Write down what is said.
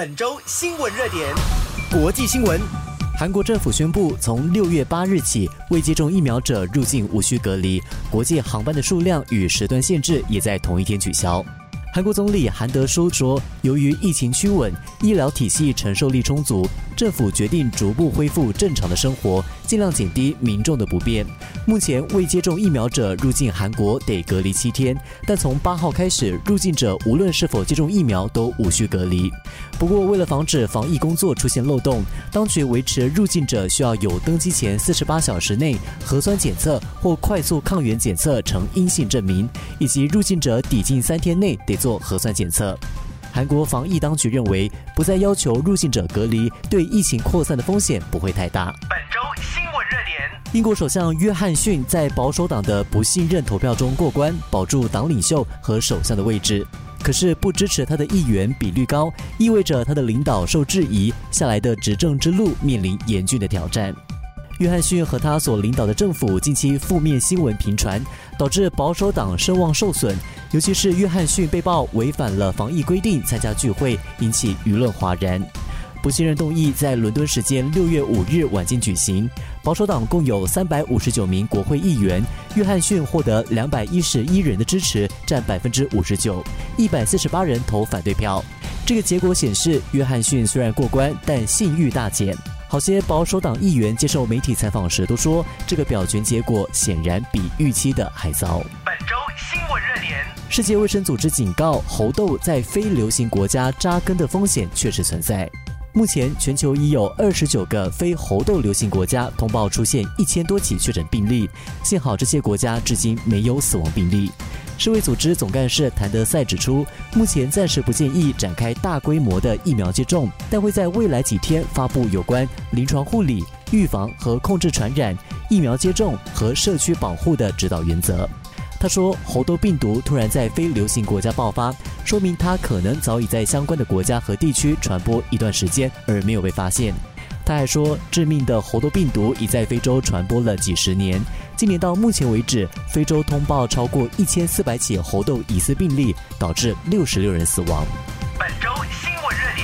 本周新闻热点， 国际新闻。韩国政府宣布，从6月8日起，未接种疫苗者入境无需隔离，国际航班的数量与时段限制也在同一天取消。韩国总理韩德书说，由于疫情趋稳，医疗体系承受力充足，政府决定逐步恢复正常的生活，尽量减低民众的不便。目前未接种疫苗者入境韩国得隔离7天，但从8号开始，入境者无论是否接种疫苗都无需隔离。不过，为了防止防疫工作出现漏洞，当局维持入境者需要有登机前48小时内核酸检测或快速抗原检测呈阴性证明，以及入境者抵境3天内得做核酸检测。韩国防疫当局认为，不再要求入境者隔离，对疫情扩散的风险不会太大。 本周新闻热点， 英国首相约翰逊在保守党的不信任投票中过关，保住党领袖和首相的位置。可是不支持他的议员比率高，意味着他的领导受质疑，下来的执政之路面临严峻的挑战。约翰逊和他所领导的政府近期负面新闻频传，导致保守党声望受损，尤其是约翰逊被曝违反了防疫规定参加聚会，引起舆论哗然。不信任动议在伦敦时间6月5日晚间举行，保守党共有359名国会议员，约翰逊获得211人的支持，占59%，148人投反对票。这个结果显示，约翰逊虽然过关，但信誉大减。好些保守党议员接受媒体采访时都说，这个表决结果显然比预期的还糟。 本周新闻热点， 世界卫生组织警告，猴痘在非流行国家扎根的风险确实存在。目前全球已有29个非猴痘流行国家通报出现1000多起确诊病例，幸好这些国家至今没有死亡病例。世卫组织总干事谭德赛指出，目前暂时不建议展开大规模的疫苗接种，但会在未来几天发布有关临床护理、预防和控制传染、疫苗接种和社区保护的指导原则。他说，猴痘病毒突然在非流行国家爆发，说明它可能早已在相关的国家和地区传播一段时间，而没有被发现。他还说，致命的猴痘病毒已在非洲传播了几十年，今年到目前为止，非洲通报超过1400起猴痘疑似病例，导致66人死亡。 本周新闻热点。